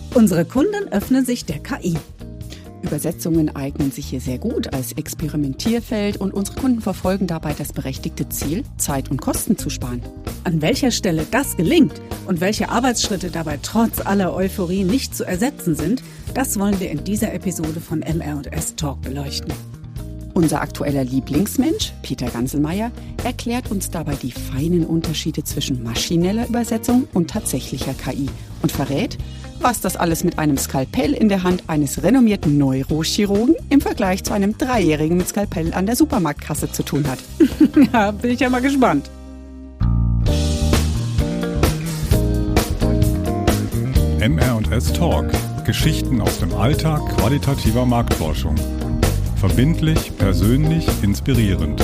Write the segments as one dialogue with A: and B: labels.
A: Unsere Kunden öffnen sich der KI.
B: Übersetzungen eignen sich hier sehr gut als Experimentierfeld und unsere Kunden verfolgen dabei das berechtigte Ziel, Zeit und Kosten zu sparen.
A: An welcher Stelle das gelingt und welche Arbeitsschritte dabei trotz aller Euphorie nicht zu ersetzen sind, das wollen wir in dieser Episode von MR&S Talk beleuchten.
B: Unser aktueller Lieblingsmensch, Peter Ganselmeier, erklärt uns dabei die feinen Unterschiede zwischen maschineller Übersetzung und tatsächlicher KI und verrät, was das alles mit einem Skalpell in der Hand eines renommierten Neurochirurgen im Vergleich zu einem 3-Jährigen mit Skalpell an der Supermarktkasse zu tun hat.
A: Ja, bin ich ja mal gespannt.
C: MR&S Talk. Geschichten aus dem Alltag qualitativer Marktforschung. Verbindlich, persönlich, inspirierend.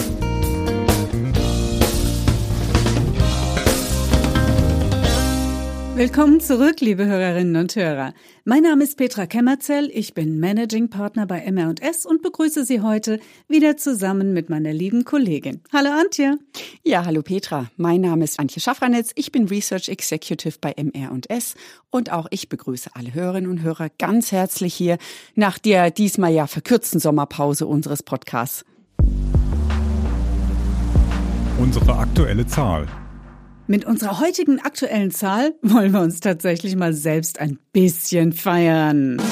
A: Willkommen zurück, liebe Hörerinnen und Hörer. Mein Name ist Petra Kemmerzell, ich bin Managing Partner bei MR&S und begrüße Sie heute wieder zusammen mit meiner lieben Kollegin. Hallo Antje.
B: Ja, hallo Petra. Mein Name ist Antje Schaffranitz, ich bin Research Executive bei MR&S und auch ich begrüße alle Hörerinnen und Hörer ganz herzlich hier nach der diesmal ja verkürzten Sommerpause unseres Podcasts.
C: Unsere aktuelle Zahl.
A: Mit unserer heutigen aktuellen Zahl wollen wir uns tatsächlich mal selbst ein bisschen feiern.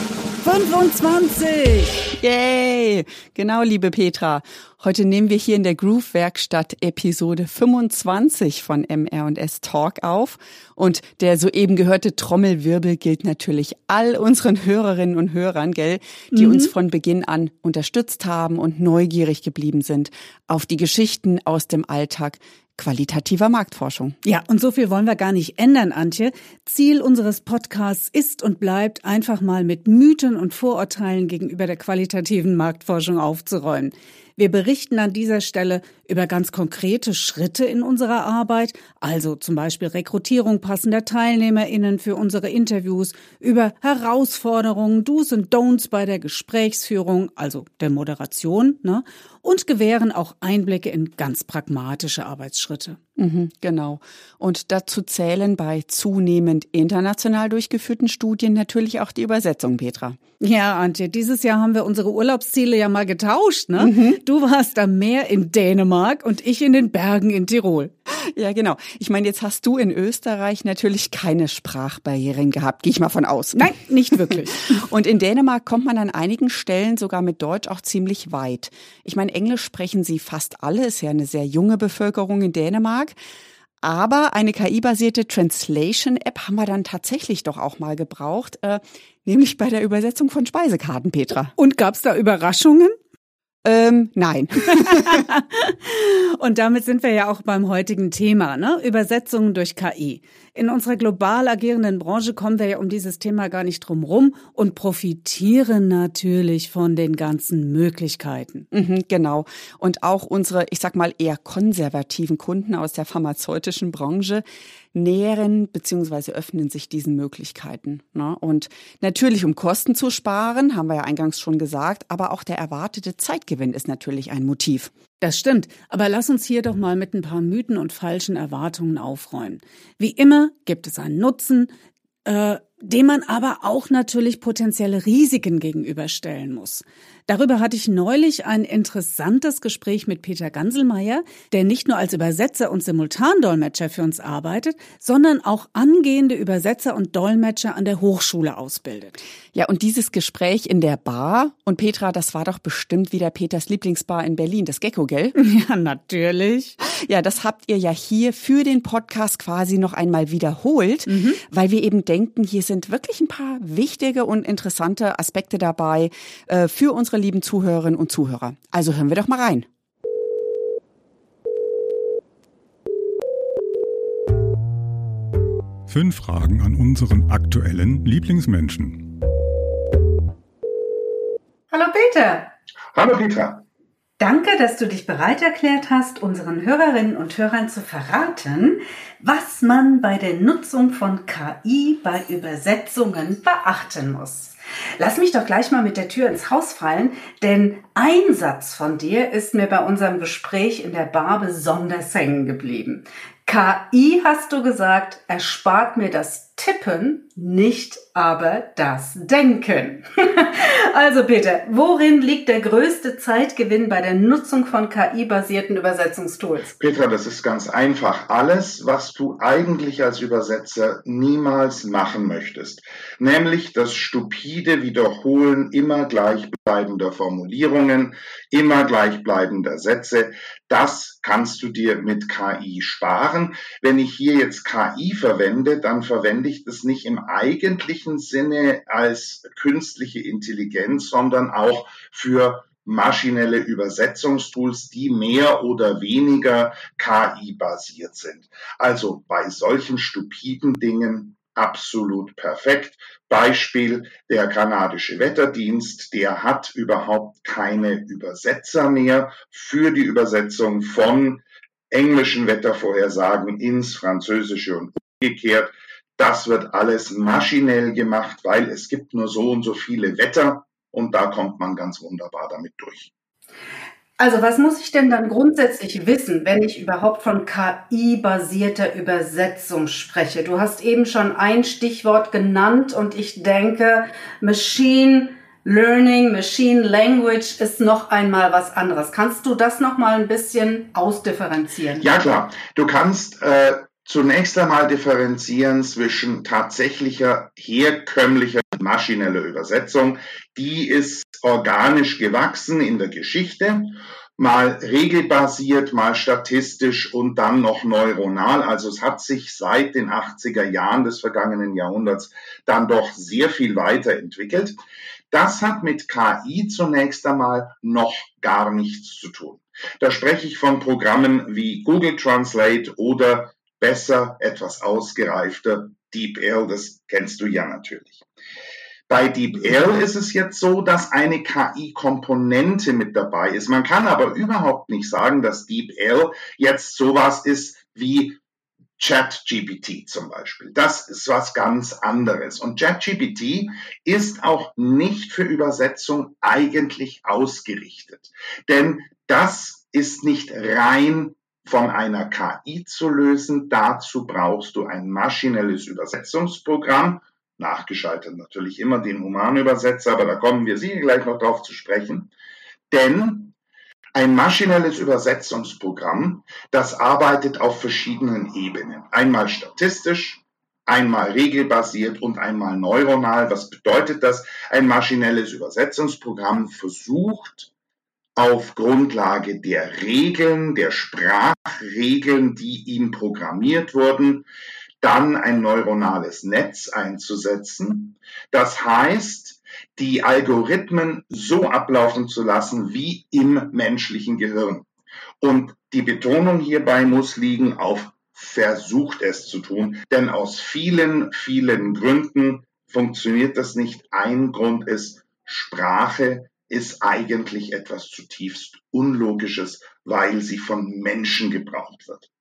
A: 25!
B: Yay! Genau, liebe Petra. Heute nehmen wir hier in der Groove-Werkstatt Episode 25 von MR&S Talk auf. Und der soeben gehörte Trommelwirbel gilt natürlich all unseren Hörerinnen und Hörern, gell, die uns von Beginn an unterstützt haben und neugierig geblieben sind auf die Geschichten aus dem Alltag qualitativer Marktforschung.
A: Ja, und so viel wollen wir gar nicht ändern, Antje. Ziel unseres Podcasts ist und bleibt, einfach mal mit Mythen und Vorurteilen gegenüber der qualitativen Marktforschung aufzuräumen. Wir berichten an dieser Stelle über ganz konkrete Schritte in unserer Arbeit, also zum Beispiel Rekrutierung passender TeilnehmerInnen für unsere Interviews, über Herausforderungen, Do's und Don'ts bei der Gesprächsführung, also der Moderation, ne? Und gewähren auch Einblicke in ganz pragmatische Arbeitsschritte.
B: Genau. Und dazu zählen bei zunehmend international durchgeführten Studien natürlich auch die Übersetzung, Petra.
A: Ja, Antje, dieses Jahr haben wir unsere Urlaubsziele ja mal getauscht, ne? Du warst am Meer in Dänemark und ich in den Bergen in Tirol.
B: Ja, genau. Ich meine, jetzt hast du in Österreich natürlich keine Sprachbarrieren gehabt, gehe ich mal von aus.
A: Nein, nicht wirklich.
B: Und in Dänemark kommt man an einigen Stellen sogar mit Deutsch auch ziemlich weit. Ich meine, Englisch sprechen sie fast alle, ist ja eine sehr junge Bevölkerung in Dänemark. Aber eine KI-basierte Translation-App haben wir dann tatsächlich doch auch mal gebraucht, nämlich bei der Übersetzung von Speisekarten, Petra.
A: Und gab's da Überraschungen?
B: Nein.
A: Und damit sind wir ja auch beim heutigen Thema, ne? Übersetzungen durch KI. In unserer global agierenden Branche kommen wir ja um dieses Thema gar nicht drum rum und profitieren natürlich von den ganzen Möglichkeiten.
B: Genau. Und auch unsere, ich sag mal, eher konservativen Kunden aus der pharmazeutischen Branche nähern bzw. öffnen sich diesen Möglichkeiten, ne? Und natürlich, um Kosten zu sparen, haben wir ja eingangs schon gesagt, aber auch der erwartete Zeitgewinn ist natürlich ein Motiv.
A: Das stimmt, aber lass uns hier doch mal mit ein paar Mythen und falschen Erwartungen aufräumen. Wie immer gibt es einen Nutzen, dem man aber auch natürlich potenzielle Risiken gegenüberstellen muss. Darüber hatte ich neulich ein interessantes Gespräch mit Peter Ganselmeier, der nicht nur als Übersetzer und Simultandolmetscher für uns arbeitet, sondern auch angehende Übersetzer und Dolmetscher an der Hochschule ausbildet.
B: Ja, und dieses Gespräch in der Bar, und Petra, das war doch bestimmt wieder Peters Lieblingsbar in Berlin, das Gecko, gell?
A: Ja, natürlich.
B: Ja, das habt ihr ja hier für den Podcast quasi noch einmal wiederholt, weil wir eben denken, hier sind wirklich ein paar wichtige und interessante Aspekte dabei für unsere lieben Zuhörerinnen und Zuhörer. Also hören wir doch mal rein.
C: Fünf Fragen an unseren aktuellen Lieblingsmenschen.
A: Hallo Peter.
D: Hallo Petra.
A: Danke, dass du dich bereit erklärt hast, unseren Hörerinnen und Hörern zu verraten, was man bei der Nutzung von KI bei Übersetzungen beachten muss. Lass mich doch gleich mal mit der Tür ins Haus fallen, denn ein Satz von dir ist mir bei unserem Gespräch in der Bar besonders hängen geblieben. KI, hast du gesagt, erspart mir das Tippen, nicht aber das Denken. Also Peter, worin liegt der größte Zeitgewinn bei der Nutzung von KI-basierten Übersetzungstools?
D: Petra, das ist ganz einfach. Alles, was du eigentlich als Übersetzer niemals machen möchtest, nämlich das stupide Wiederholen immer gleichbleibender Formulierungen, immer gleichbleibender Sätze, das kannst du dir mit KI sparen. Wenn ich hier jetzt KI verwende, dann verwende ich das nicht im eigentlichen Sinne als künstliche Intelligenz, sondern auch für maschinelle Übersetzungstools, die mehr oder weniger KI-basiert sind. Also bei solchen stupiden Dingen absolut perfekt. Beispiel, der kanadische Wetterdienst, der hat überhaupt keine Übersetzer mehr für die Übersetzung von englischen Wettervorhersagen ins Französische und umgekehrt. Das wird alles maschinell gemacht, weil es gibt nur so und so viele Wetter und da kommt man ganz wunderbar damit durch.
A: Also was muss ich denn dann grundsätzlich wissen, wenn ich überhaupt von KI-basierter Übersetzung spreche? Du hast eben schon ein Stichwort genannt und ich denke, Machine Learning, Machine Language ist noch einmal was anderes. Kannst du das noch mal ein bisschen ausdifferenzieren?
D: Ja klar, du kannst zunächst einmal differenzieren zwischen tatsächlicher, herkömmlicher, maschineller Übersetzung. Die ist organisch gewachsen in der Geschichte, mal regelbasiert, mal statistisch und dann noch neuronal. Also es hat sich seit den 80er Jahren des vergangenen Jahrhunderts dann doch sehr viel weiterentwickelt. Das hat mit KI zunächst einmal noch gar nichts zu tun. Da spreche ich von Programmen wie Google Translate oder besser, etwas ausgereifter DeepL, das kennst du ja natürlich. Bei DeepL ist es jetzt so, dass eine KI-Komponente mit dabei ist. Man kann aber überhaupt nicht sagen, dass DeepL jetzt sowas ist wie ChatGPT zum Beispiel. Das ist was ganz anderes. Und ChatGPT ist auch nicht für Übersetzung eigentlich ausgerichtet. Denn das ist nicht rein von einer KI zu lösen. Dazu brauchst du ein maschinelles Übersetzungsprogramm, nachgeschaltet natürlich immer den Humanübersetzer, aber da kommen wir sicher gleich noch drauf zu sprechen. Denn ein maschinelles Übersetzungsprogramm, das arbeitet auf verschiedenen Ebenen. Einmal statistisch, einmal regelbasiert und einmal neuronal. Was bedeutet das? Ein maschinelles Übersetzungsprogramm versucht, auf Grundlage der Regeln, der Sprachregeln, die ihm programmiert wurden, dann ein neuronales Netz einzusetzen. Das heißt, die Algorithmen so ablaufen zu lassen wie im menschlichen Gehirn. Und die Betonung hierbei muss liegen auf versucht es zu tun, denn aus vielen, vielen Gründen funktioniert das nicht. Ein Grund ist, Sprache ist eigentlich etwas zutiefst Unlogisches, weil sie von Menschen gebraucht wird.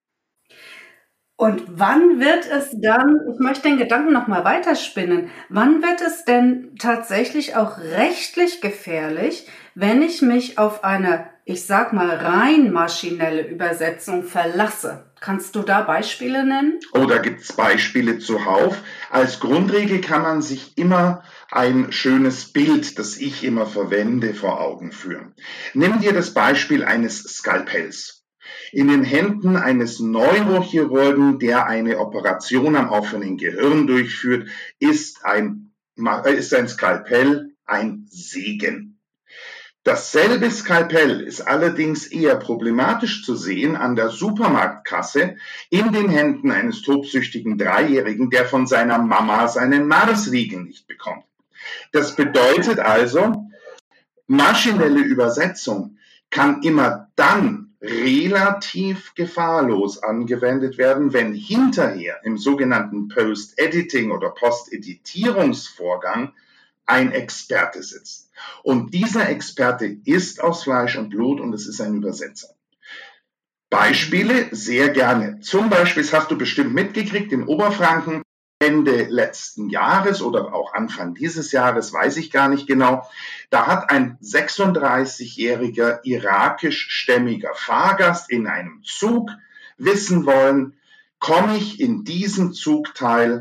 A: Und wann wird es dann, ich möchte den Gedanken noch mal weiterspinnen, wann wird es denn tatsächlich auch rechtlich gefährlich, wenn ich mich auf eine, ich sag mal, rein maschinelle Übersetzung verlasse? Kannst du da Beispiele nennen?
D: Oh, da gibt es Beispiele zuhauf. Als Grundregel kann man sich immer ein schönes Bild, das ich immer verwende, vor Augen führen. Nimm dir das Beispiel eines Skalpells. In den Händen eines Neurochirurgen, der eine Operation am offenen Gehirn durchführt, ist ein Skalpell ein Segen. Dasselbe Skalpell ist allerdings eher problematisch zu sehen an der Supermarktkasse in den Händen eines tobsüchtigen Dreijährigen, der von seiner Mama seinen Marsriegel nicht bekommt. Das bedeutet also, maschinelle Übersetzung kann immer dann relativ gefahrlos angewendet werden, wenn hinterher im sogenannten Post-Editing oder Post-Editierungsvorgang ein Experte sitzt. Und dieser Experte ist aus Fleisch und Blut und es ist ein Übersetzer. Beispiele sehr gerne. Zum Beispiel, das hast du bestimmt mitgekriegt, in Oberfranken Ende letzten Jahres oder auch Anfang dieses Jahres, weiß ich gar nicht genau, da hat ein 36-jähriger irakischstämmiger Fahrgast in einem Zug wissen wollen, komme ich in diesen Zugteil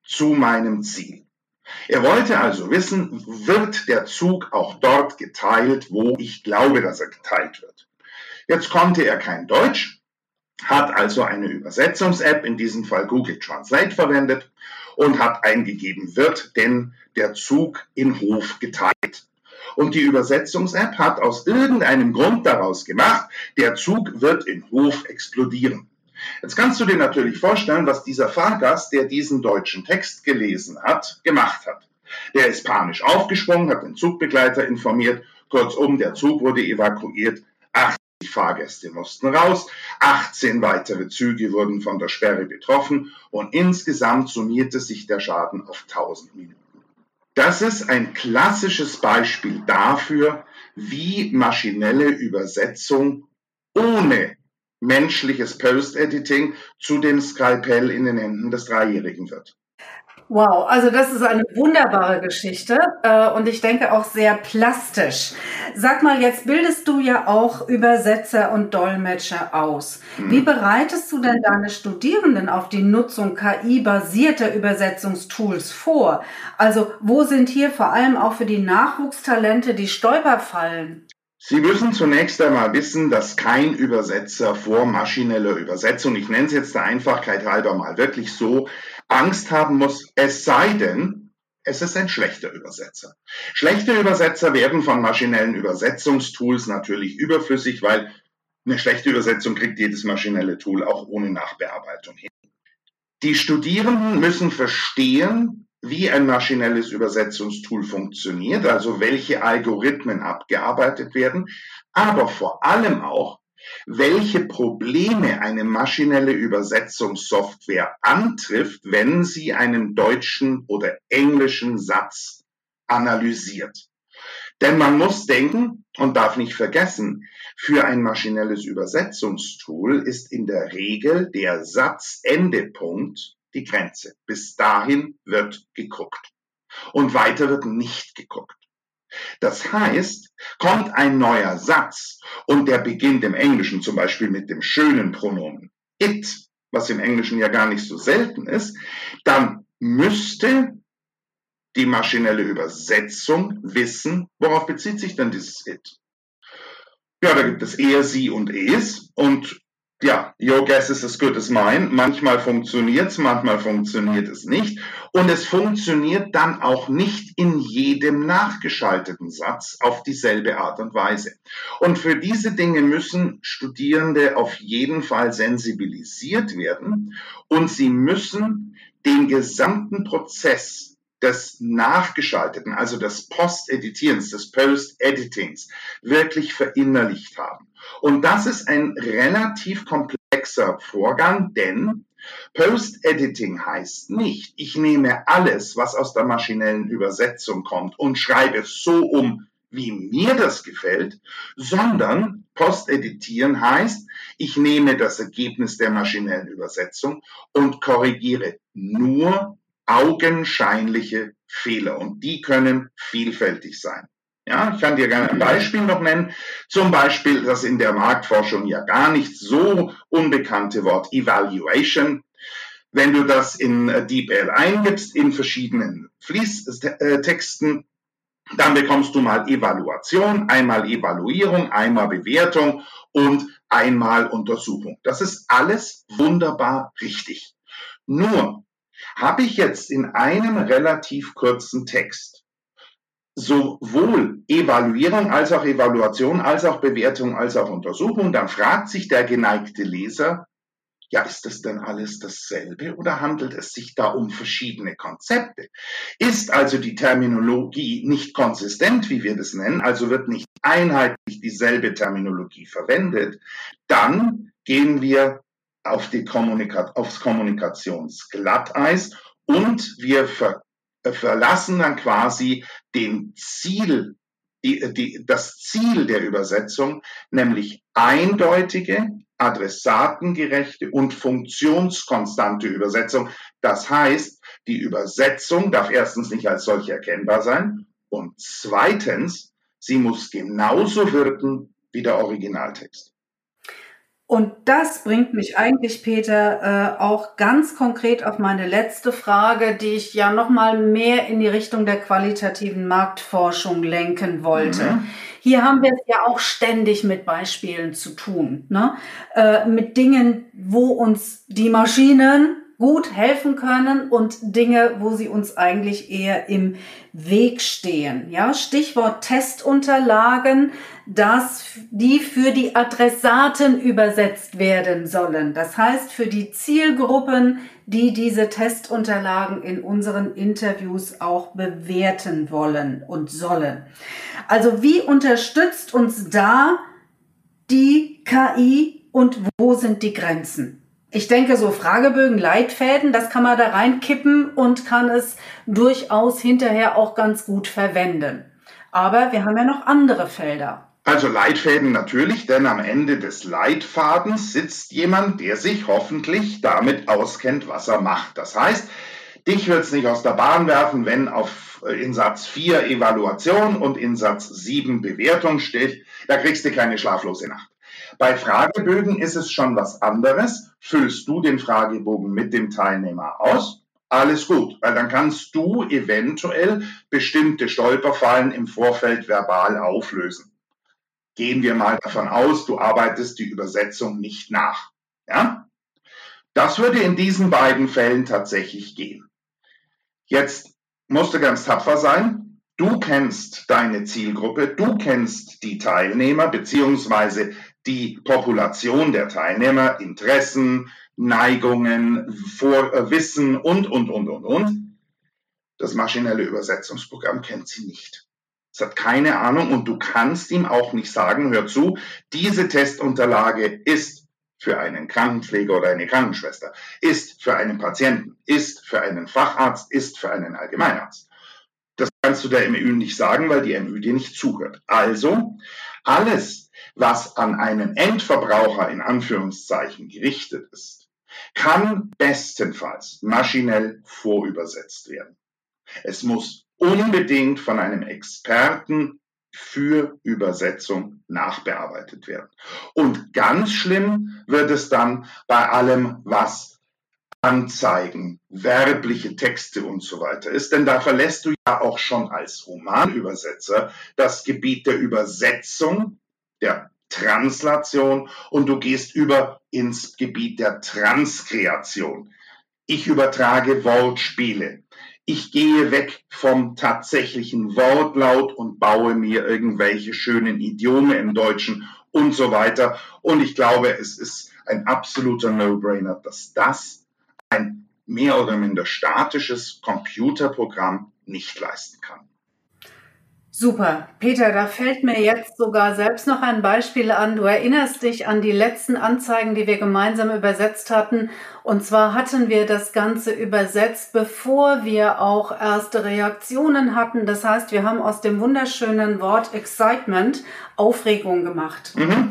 D: zu meinem Ziel. Er wollte also wissen, wird der Zug auch dort geteilt, wo ich glaube, dass er geteilt wird. Jetzt konnte er kein Deutsch, hat also eine Übersetzungs-App, in diesem Fall Google Translate, verwendet und hat eingegeben, wird denn der Zug in Hof geteilt. Und die Übersetzungs-App hat aus irgendeinem Grund daraus gemacht, der Zug wird in Hof explodieren. Jetzt kannst du dir natürlich vorstellen, was dieser Fahrgast, der diesen deutschen Text gelesen hat, gemacht hat. Der ist panisch aufgesprungen, hat den Zugbegleiter informiert, kurzum, der Zug wurde evakuiert, 80 Fahrgäste mussten raus, 18 weitere Züge wurden von der Sperre betroffen und insgesamt summierte sich der Schaden auf 1000 Minuten. Das ist ein klassisches Beispiel dafür, wie maschinelle Übersetzung ohne menschliches Post-Editing zu dem Skalpell in den Händen des Dreijährigen wird.
A: Wow, also das ist eine wunderbare Geschichte und ich denke auch sehr plastisch. Sag mal, jetzt bildest du ja auch Übersetzer und Dolmetscher aus. Wie bereitest du denn deine Studierenden auf die Nutzung KI-basierter Übersetzungstools vor? Also wo sind hier vor allem auch für die Nachwuchstalente die Stolperfallen?
D: Sie müssen zunächst einmal wissen, dass kein Übersetzer vor maschineller Übersetzung, ich nenne es jetzt der Einfachheit halber mal wirklich so, Angst haben muss, es sei denn, es ist ein schlechter Übersetzer. Schlechte Übersetzer werden von maschinellen Übersetzungstools natürlich überflüssig, weil eine schlechte Übersetzung kriegt jedes maschinelle Tool auch ohne Nachbearbeitung hin. Die Studierenden müssen verstehen, wie ein maschinelles Übersetzungstool funktioniert, also welche Algorithmen abgearbeitet werden, aber vor allem auch, welche Probleme eine maschinelle Übersetzungssoftware antrifft, wenn sie einen deutschen oder englischen Satz analysiert. Denn man muss denken und darf nicht vergessen, für ein maschinelles Übersetzungstool ist in der Regel der Satzendepunkt die Grenze. Bis dahin wird geguckt. Und weiter wird nicht geguckt. Das heißt, kommt ein neuer Satz und der beginnt im Englischen zum Beispiel mit dem schönen Pronomen it, was im Englischen ja gar nicht so selten ist, dann müsste die maschinelle Übersetzung wissen, worauf bezieht sich denn dieses it. Ja, da gibt es er, sie und es und ja, your guess is as good as mine. Manchmal funktioniert es, manchmal funktioniert es nicht. Und es funktioniert dann auch nicht in jedem nachgeschalteten Satz auf dieselbe Art und Weise. Und für diese Dinge müssen Studierende auf jeden Fall sensibilisiert werden und sie müssen den gesamten Prozess des Nachgeschalteten, also des Post-Editierens, des Post-Editings, wirklich verinnerlicht haben. Und das ist ein relativ komplexer Vorgang, denn Post-Editing heißt nicht, ich nehme alles, was aus der maschinellen Übersetzung kommt und schreibe es so um, wie mir das gefällt, sondern Post-Editieren heißt, ich nehme das Ergebnis der maschinellen Übersetzung und korrigiere nur augenscheinliche Fehler und die können vielfältig sein. Ja, ich kann dir gerne ein Beispiel noch nennen. Zum Beispiel das in der Marktforschung ja gar nicht so unbekannte Wort Evaluation. Wenn du das in DeepL eingibst, in verschiedenen Fließtexten, dann bekommst du mal Evaluation, einmal Evaluierung, einmal Bewertung und einmal Untersuchung. Das ist alles wunderbar richtig. Nur habe ich jetzt in einem relativ kurzen Text sowohl Evaluierung als auch Evaluation, als auch Bewertung, als auch Untersuchung, dann fragt sich der geneigte Leser, ja, ist das denn alles dasselbe oder handelt es sich da um verschiedene Konzepte? Ist also die Terminologie nicht konsistent, wie wir das nennen, also wird nicht einheitlich dieselbe Terminologie verwendet, dann gehen wir auf aufs Kommunikationsglatteis und wir verlassen dann quasi das Ziel der Übersetzung, nämlich eindeutige, adressatengerechte und funktionskonstante Übersetzung. Das heißt, die Übersetzung darf erstens nicht als solche erkennbar sein und zweitens, sie muss genauso wirken wie der Originaltext.
A: Und das bringt mich eigentlich, Peter, auch ganz konkret auf meine letzte Frage, die ich ja nochmal mehr in die Richtung der qualitativen Marktforschung lenken wollte. Hier haben wir es ja auch ständig mit Beispielen zu tun, ne? Mit Dingen, wo uns die Maschinen gut helfen können und Dinge, wo sie uns eigentlich eher im Weg stehen. Ja, Stichwort Testunterlagen, die für die Adressaten übersetzt werden sollen. Das heißt, für die Zielgruppen, die diese Testunterlagen in unseren Interviews auch bewerten wollen und sollen. Also wie unterstützt uns da die KI und wo sind die Grenzen? Ich denke, so Fragebögen, Leitfäden, das kann man da reinkippen und kann es durchaus hinterher auch ganz gut verwenden. Aber wir haben ja noch andere Felder.
D: Also Leitfäden natürlich, denn am Ende des Leitfadens sitzt jemand, der sich hoffentlich damit auskennt, was er macht. Das heißt, dich wird es nicht aus der Bahn werfen, wenn in Satz 4 Evaluation und in Satz 7 Bewertung steht. Da kriegst du keine schlaflose Nacht. Bei Fragebögen ist es schon was anderes. Füllst du den Fragebogen mit dem Teilnehmer aus? Alles gut, weil dann kannst du eventuell bestimmte Stolperfallen im Vorfeld verbal auflösen. Gehen wir mal davon aus, du arbeitest die Übersetzung nicht nach. Ja? Das würde in diesen beiden Fällen tatsächlich gehen. Jetzt musst du ganz tapfer sein. Du kennst deine Zielgruppe, du kennst die Teilnehmer beziehungsweise die Population der Teilnehmer, Interessen, Neigungen, Wissen und. Das maschinelle Übersetzungsprogramm kennt sie nicht. Es hat keine Ahnung und du kannst ihm auch nicht sagen, hör zu, diese Testunterlage ist für einen Krankenpfleger oder eine Krankenschwester, ist für einen Patienten, ist für einen Facharzt, ist für einen Allgemeinarzt. Das kannst du der MÜ nicht sagen, weil die MÜ dir nicht zuhört. Also alles, was an einen Endverbraucher in Anführungszeichen gerichtet ist, kann bestenfalls maschinell vorübersetzt werden. Es muss unbedingt von einem Experten für Übersetzung nachbearbeitet werden. Und ganz schlimm wird es dann bei allem, was Anzeigen, werbliche Texte und so weiter ist, denn da verlässt du ja auch schon als Romanübersetzer das Gebiet der Übersetzung, der Translation und du gehst über ins Gebiet der Transkreation. Ich übertrage Wortspiele. Ich gehe weg vom tatsächlichen Wortlaut und baue mir irgendwelche schönen Idiome im Deutschen und so weiter. Und ich glaube, es ist ein absoluter No-Brainer, dass das ein mehr oder minder statisches Computerprogramm nicht leisten kann.
A: Super. Peter, da fällt mir jetzt sogar selbst noch ein Beispiel an. Du erinnerst dich an die letzten Anzeigen, die wir gemeinsam übersetzt hatten. Und zwar hatten wir das Ganze übersetzt, bevor wir auch erste Reaktionen hatten. Das heißt, wir haben aus dem wunderschönen Wort Excitement Aufregung gemacht.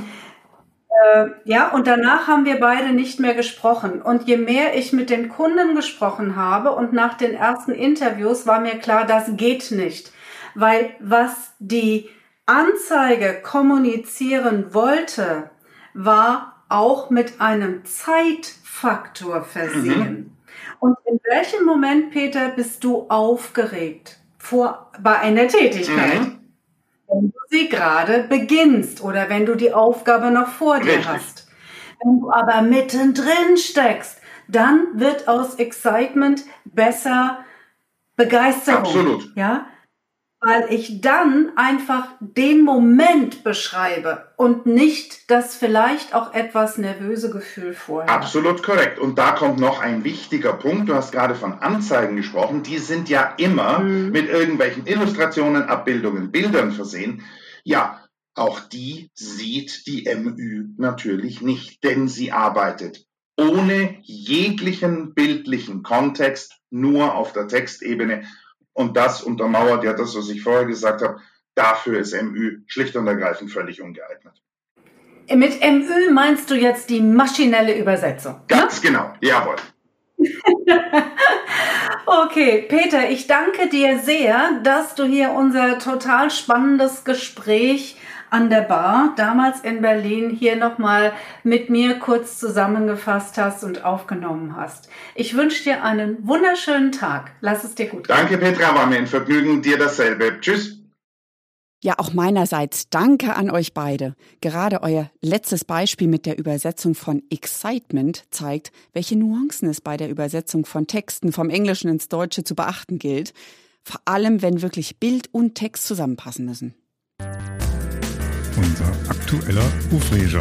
A: Ja, und danach haben wir beide nicht mehr gesprochen. Und je mehr ich mit den Kunden gesprochen habe und nach den ersten Interviews war mir klar, das geht nicht. Weil was die Anzeige kommunizieren wollte, war auch mit einem Zeitfaktor versehen. Und in welchem Moment, Peter, bist du aufgeregt bei einer Tätigkeit? Wenn du sie gerade beginnst oder wenn du die Aufgabe noch vor dir hast. Wenn du aber mittendrin steckst, dann wird aus Excitement besser Begeisterung.
D: Absolut.
A: Ja? Weil ich dann einfach den Moment beschreibe und nicht das vielleicht auch etwas nervöse Gefühl vorher.
D: Absolut korrekt. Und da kommt noch ein wichtiger Punkt. Du hast gerade von Anzeigen gesprochen. Die sind ja immer mit irgendwelchen Illustrationen, Abbildungen, Bildern versehen. Ja, auch die sieht die MÜ natürlich nicht, denn sie arbeitet ohne jeglichen bildlichen Kontext, nur auf der Textebene. Und das untermauert ja das, was ich vorher gesagt habe. Dafür ist MÜ schlicht und ergreifend völlig ungeeignet.
A: Mit MÜ meinst du jetzt die maschinelle Übersetzung?
D: Ganz genau, jawohl.
A: Okay, Peter, ich danke dir sehr, dass du hier unser total spannendes Gespräch an der Bar, damals in Berlin, hier nochmal mit mir kurz zusammengefasst hast und aufgenommen hast. Ich wünsche dir einen wunderschönen Tag. Lass es dir gut gehen.
D: Danke, Petra, war mir ein Vergnügen. Dir dasselbe. Tschüss.
B: Ja, auch meinerseits danke an euch beide. Gerade euer letztes Beispiel mit der Übersetzung von Excitement zeigt, welche Nuancen es bei der Übersetzung von Texten vom Englischen ins Deutsche zu beachten gilt. Vor allem, wenn wirklich Bild und Text zusammenpassen müssen.
C: Unser aktueller Ufreger.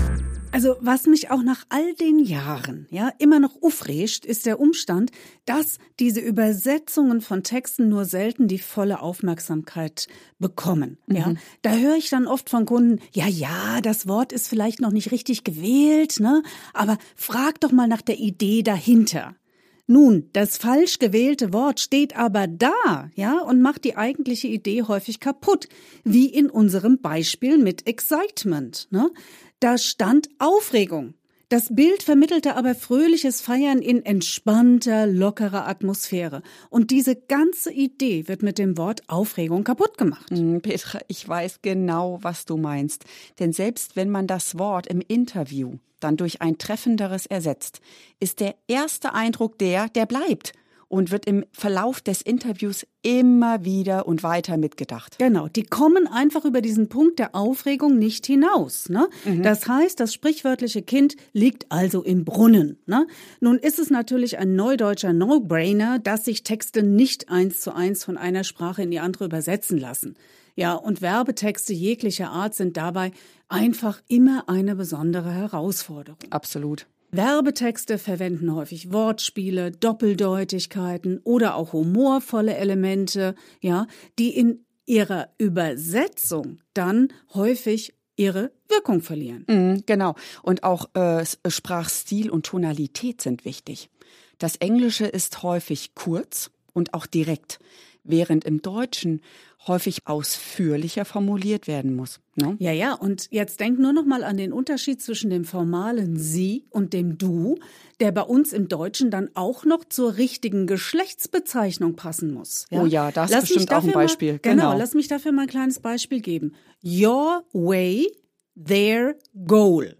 A: Also was mich auch nach all den Jahren immer noch aufregt, ist der Umstand, dass diese Übersetzungen von Texten nur selten die volle Aufmerksamkeit bekommen. Ja, da höre ich dann oft von Kunden, ja, das Wort ist vielleicht noch nicht richtig gewählt, ne? Aber frag doch mal nach der Idee dahinter. Nun, das falsch gewählte Wort steht aber da, und macht die eigentliche Idee häufig kaputt, wie in unserem Beispiel mit Excitement, ne? Da stand Aufregung. Das Bild vermittelte aber fröhliches Feiern in entspannter, lockerer Atmosphäre. Und diese ganze Idee wird mit dem Wort Aufregung kaputt gemacht.
B: Petra, ich weiß genau, was du meinst. Denn selbst wenn man das Wort im Interview dann durch ein treffenderes ersetzt, ist der erste Eindruck der bleibt und wird im Verlauf des Interviews immer wieder und weiter mitgedacht.
A: Genau, die kommen einfach über diesen Punkt der Aufregung nicht hinaus. Ne? Das heißt, das sprichwörtliche Kind liegt also im Brunnen. Ne? Nun ist es natürlich ein neudeutscher No-Brainer, dass sich Texte nicht 1:1 von einer Sprache in die andere übersetzen lassen. Ja, und Werbetexte jeglicher Art sind dabei einfach immer eine besondere Herausforderung.
B: Absolut.
A: Werbetexte verwenden häufig Wortspiele, Doppeldeutigkeiten oder auch humorvolle Elemente, die in ihrer Übersetzung dann häufig ihre Wirkung verlieren.
B: Genau. Und auch Sprachstil und Tonalität sind wichtig. Das Englische ist häufig kurz und auch direkt, während im Deutschen häufig ausführlicher formuliert werden muss. Ne?
A: Ja, und jetzt denk nur noch mal an den Unterschied zwischen dem formalen Sie und dem Du, der bei uns im Deutschen dann auch noch zur richtigen Geschlechtsbezeichnung passen muss. Ja?
B: Oh ja, das ist bestimmt auch ein Beispiel.
A: Genau, lass mich dafür mal ein kleines Beispiel geben. Your way, their goal.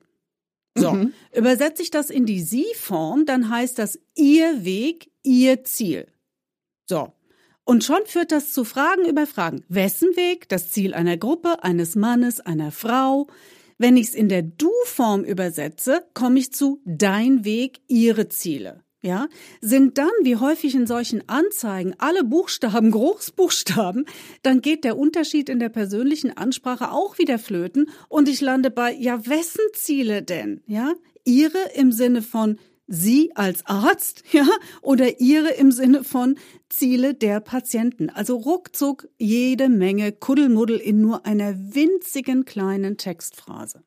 A: So, übersetze ich das in die Sie-Form, dann heißt das Ihr Weg, Ihr Ziel. So. Und schon führt das zu Fragen über Fragen. Wessen Weg? Das Ziel einer Gruppe, eines Mannes, einer Frau. Wenn ich es in der Du-Form übersetze, komme ich zu Dein Weg, Ihre Ziele. Ja? Sind dann, wie häufig in solchen Anzeigen, alle Buchstaben Großbuchstaben, dann geht der Unterschied in der persönlichen Ansprache auch wieder flöten und ich lande bei, wessen Ziele denn? Ja? Ihre im Sinne von Sie als Arzt, oder Ihre im Sinne von Ziele der Patienten. Also ruckzuck jede Menge Kuddelmuddel in nur einer winzigen kleinen Textphrase.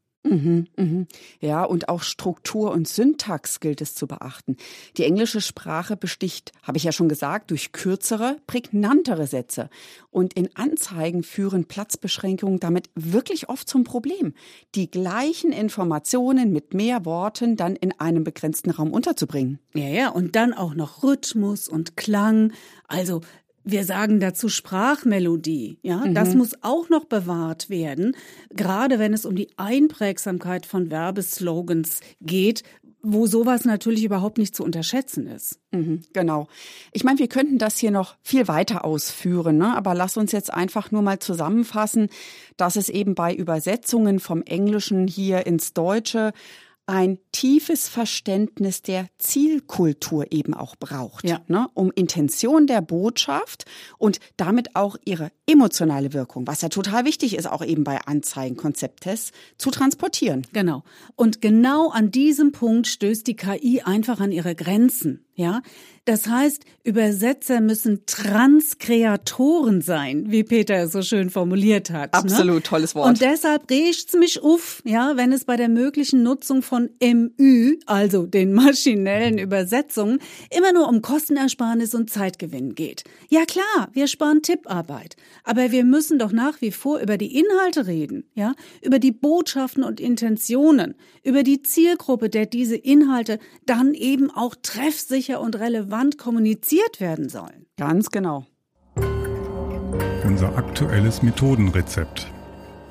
B: Ja, und auch Struktur und Syntax gilt es zu beachten. Die englische Sprache besticht, habe ich ja schon gesagt, durch kürzere, prägnantere Sätze. Und in Anzeigen führen Platzbeschränkungen damit wirklich oft zum Problem, die gleichen Informationen mit mehr Worten dann in einem begrenzten Raum unterzubringen.
A: Ja, und dann auch noch Rhythmus und Klang, also wir sagen dazu Sprachmelodie, das muss auch noch bewahrt werden, gerade wenn es um die Einprägsamkeit von Werbeslogans geht, wo sowas natürlich überhaupt nicht zu unterschätzen ist.
B: Genau. Ich meine, wir könnten das hier noch viel weiter ausführen, ne? Aber lass uns jetzt einfach nur mal zusammenfassen, dass es eben bei Übersetzungen vom Englischen hier ins Deutsche ein tiefes Verständnis der Zielkultur eben auch braucht, ne, um Intention der Botschaft und damit auch ihre emotionale Wirkung, was ja total wichtig ist, auch eben bei Anzeigenkonzepttests, zu transportieren.
A: Genau. Und genau an diesem Punkt stößt die KI einfach an ihre Grenzen. Ja, das heißt, Übersetzer müssen Transkreatoren sein, wie Peter es so schön formuliert hat.
B: Absolut, tolles Wort.
A: Und deshalb regt's mich auf, wenn es bei der möglichen Nutzung von MÜ, also den maschinellen Übersetzungen, immer nur um Kostenersparnis und Zeitgewinn geht. Ja klar, wir sparen Tipparbeit, aber wir müssen doch nach wie vor über die Inhalte reden, über die Botschaften und Intentionen, über die Zielgruppe, der diese Inhalte dann eben auch treffsicher und relevant kommuniziert werden sollen.
B: Ganz genau.
C: Unser aktuelles Methodenrezept.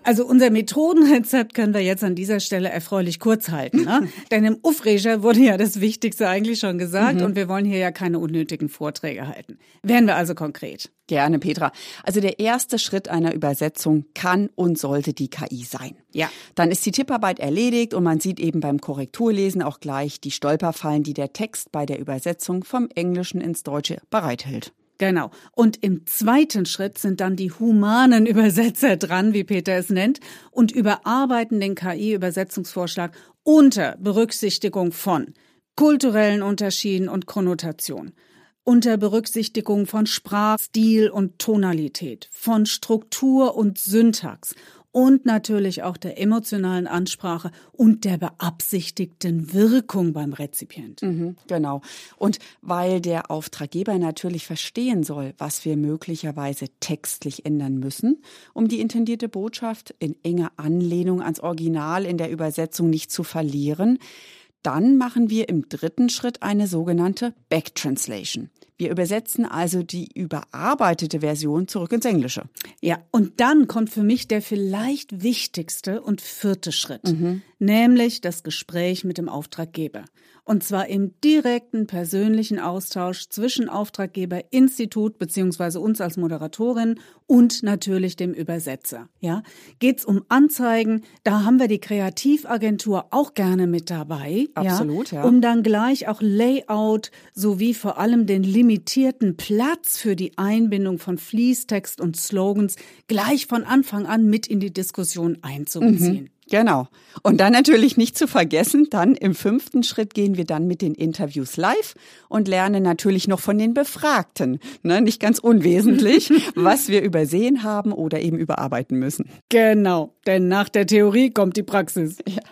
A: Also unser Methodenrezept können wir jetzt an dieser Stelle erfreulich kurz halten, ne? Denn im Aufreger wurde ja das Wichtigste eigentlich schon gesagt und wir wollen hier ja keine unnötigen Vorträge halten. Werden wir also konkret.
B: Gerne, Petra. Also der erste Schritt einer Übersetzung kann und sollte die KI sein.
A: Ja.
B: Dann ist die Tipparbeit erledigt und man sieht eben beim Korrekturlesen auch gleich die Stolperfallen, die der Text bei der Übersetzung vom Englischen ins Deutsche bereithält.
A: Genau. Und im zweiten Schritt sind dann die humanen Übersetzer dran, wie Peter es nennt, und überarbeiten den KI-Übersetzungsvorschlag unter Berücksichtigung von kulturellen Unterschieden und Konnotation, unter Berücksichtigung von Sprachstil und Tonalität, von Struktur und Syntax und natürlich auch der emotionalen Ansprache und der beabsichtigten Wirkung beim Rezipient.
B: Genau. Und weil der Auftraggeber natürlich verstehen soll, was wir möglicherweise textlich ändern müssen, um die intendierte Botschaft in enger Anlehnung ans Original in der Übersetzung nicht zu verlieren, dann machen wir im dritten Schritt eine sogenannte Backtranslation. Wir übersetzen also die überarbeitete Version zurück ins Englische.
A: Ja, und dann kommt für mich der vielleicht wichtigste und vierte Schritt, nämlich das Gespräch mit dem Auftraggeber. Und zwar im direkten persönlichen Austausch zwischen Auftraggeber, Institut bzw. uns als Moderatorin und natürlich dem Übersetzer. Ja, geht's um Anzeigen, da haben wir die Kreativagentur auch gerne mit dabei.
B: Absolut, ja.
A: Um dann gleich auch Layout sowie vor allem den limitierten Platz für die Einbindung von Fließtext und Slogans gleich von Anfang an mit in die Diskussion einzubeziehen.
B: Genau. Und dann natürlich nicht zu vergessen, dann im fünften Schritt gehen wir dann mit den Interviews live und lernen natürlich noch von den Befragten, nicht ganz unwesentlich, was wir übersehen haben oder eben überarbeiten müssen.
A: Genau, denn nach der Theorie kommt die Praxis.
B: Ja.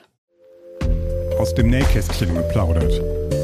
C: Aus dem Nähkästchen geplaudert.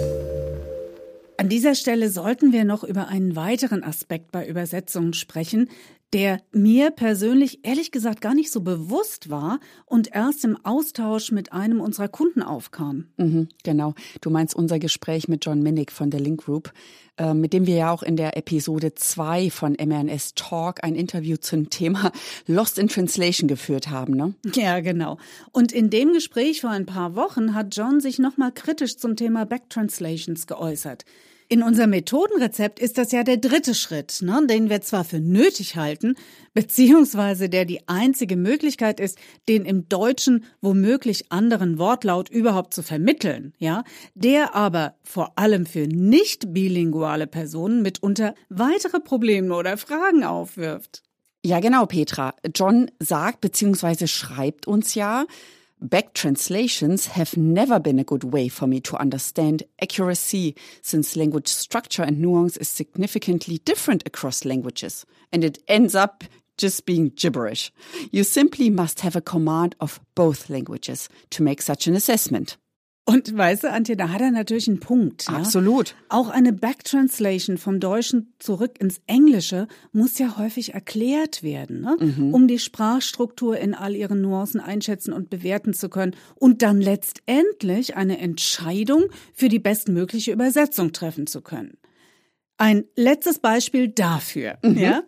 A: An dieser Stelle sollten wir noch über einen weiteren Aspekt bei Übersetzungen sprechen, der mir persönlich ehrlich gesagt gar nicht so bewusst war und erst im Austausch mit einem unserer Kunden aufkam.
B: Genau. Du meinst unser Gespräch mit John Minnick von der Link Group, mit dem wir ja auch in der Episode 2 von MRNS Talk ein Interview zum Thema Lost in Translation geführt haben, ne?
A: Ja, genau. Und in dem Gespräch vor ein paar Wochen hat John sich nochmal kritisch zum Thema Backtranslations geäußert. In unserem Methodenrezept ist das ja der dritte Schritt, den wir zwar für nötig halten, beziehungsweise der die einzige Möglichkeit ist, den im Deutschen womöglich anderen Wortlaut überhaupt zu vermitteln, ja, der aber vor allem für nicht bilinguale Personen mitunter weitere Probleme oder Fragen aufwirft.
B: Ja, genau, Petra. John sagt bzw. schreibt uns ja, Backtranslations have never been a good way for me to understand accuracy, since language structure and nuance is significantly different across languages, and it ends up just being gibberish. You simply must have a command of both languages to make such an assessment.
A: Und weißt du, Antje, da hat er natürlich einen Punkt. Ja?
B: Absolut.
A: Auch eine Backtranslation vom Deutschen zurück ins Englische muss ja häufig erklärt werden, um die Sprachstruktur in all ihren Nuancen einschätzen und bewerten zu können und dann letztendlich eine Entscheidung für die bestmögliche Übersetzung treffen zu können. Ein letztes Beispiel dafür. Ja?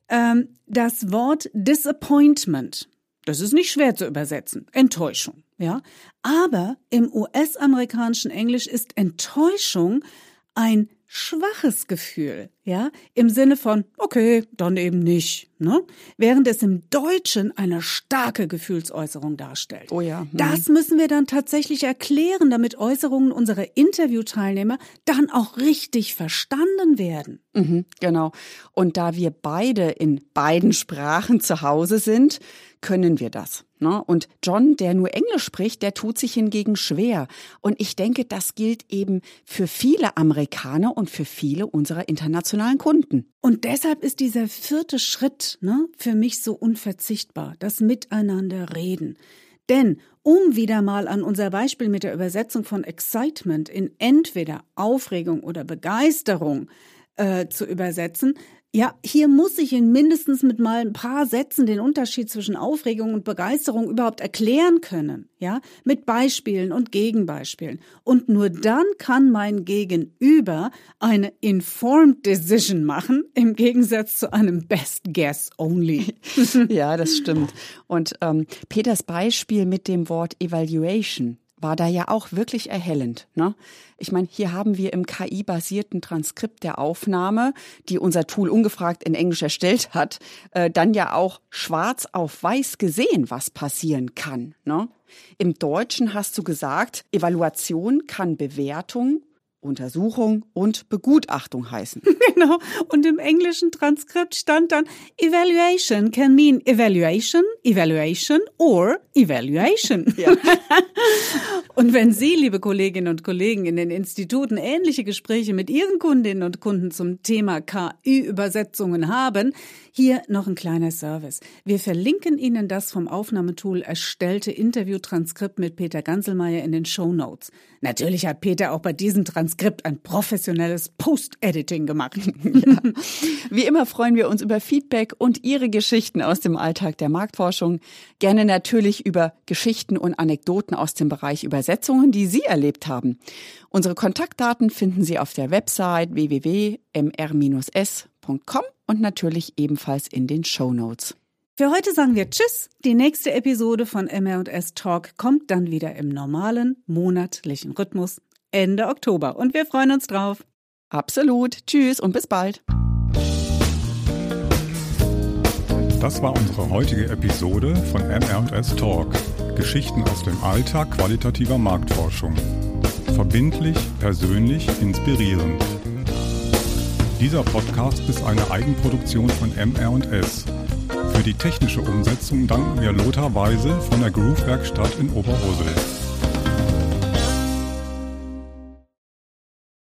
A: Das Wort Disappointment. Das ist nicht schwer zu übersetzen. Enttäuschung, ja. Aber im US-amerikanischen Englisch ist Enttäuschung ein schwaches Gefühl, ja, im Sinne von, okay, dann eben nicht, während es im Deutschen eine starke Gefühlsäußerung darstellt.
B: Oh ja.
A: Das müssen wir dann tatsächlich erklären, damit Äußerungen unserer Interviewteilnehmer dann auch richtig verstanden werden.
B: Genau. Und da wir beide in beiden Sprachen zu Hause sind, können wir das. Und John, der nur Englisch spricht, der tut sich hingegen schwer. Und ich denke, das gilt eben für viele Amerikaner und für viele unserer internationalen Kunden.
A: Und deshalb ist dieser vierte Schritt für mich so unverzichtbar, das Miteinander reden. Denn um wieder mal an unser Beispiel mit der Übersetzung von Excitement in entweder Aufregung oder Begeisterung zu übersetzen, Ja, hier muss ich Ihnen mindestens mit mal ein paar Sätzen den Unterschied zwischen Aufregung und Begeisterung überhaupt erklären können, ja, mit Beispielen und Gegenbeispielen. Und nur dann kann mein Gegenüber eine informed decision machen, im Gegensatz zu einem best guess only.
B: Ja, das stimmt. Und Peters Beispiel mit dem Wort Evaluation war da ja auch wirklich erhellend, ne? Ich meine, hier haben wir im KI-basierten Transkript der Aufnahme, die unser Tool ungefragt in Englisch erstellt hat, dann ja auch schwarz auf weiß gesehen, was passieren kann, ne? Im Deutschen hast du gesagt, Evaluation kann Bewertung, Untersuchung und Begutachtung heißen.
A: Genau. Und im englischen Transkript stand dann, Evaluation can mean evaluation, evaluation or evaluation. Ja. Und wenn Sie, liebe Kolleginnen und Kollegen, in den Instituten ähnliche Gespräche mit Ihren Kundinnen und Kunden zum Thema KI-Übersetzungen haben, hier noch ein kleiner Service. Wir verlinken Ihnen das vom Aufnahmetool erstellte Interviewtranskript mit Peter Ganselmeier in den Shownotes. Natürlich hat Peter auch bei diesem Transkript ein professionelles Post-Editing gemacht.
B: Ja. Wie immer freuen wir uns über Feedback und Ihre Geschichten aus dem Alltag der Marktforschung. Gerne natürlich über Geschichten und Anekdoten aus dem Bereich Übersetzungen, die Sie erlebt haben. Unsere Kontaktdaten finden Sie auf der Website www.mr-s.com und natürlich ebenfalls in den Shownotes.
A: Für heute sagen wir Tschüss. Die nächste Episode von MR&S Talk kommt dann wieder im normalen monatlichen Rhythmus Ende Oktober. Und wir freuen uns drauf.
B: Absolut. Tschüss und bis bald.
C: Das war unsere heutige Episode von MR&S Talk. Geschichten aus dem Alltag qualitativer Marktforschung. Verbindlich, persönlich, inspirierend. Dieser Podcast ist eine Eigenproduktion von MR&S. Für die technische Umsetzung danken wir Lothar Weise von der Groove Werkstatt in Oberursel.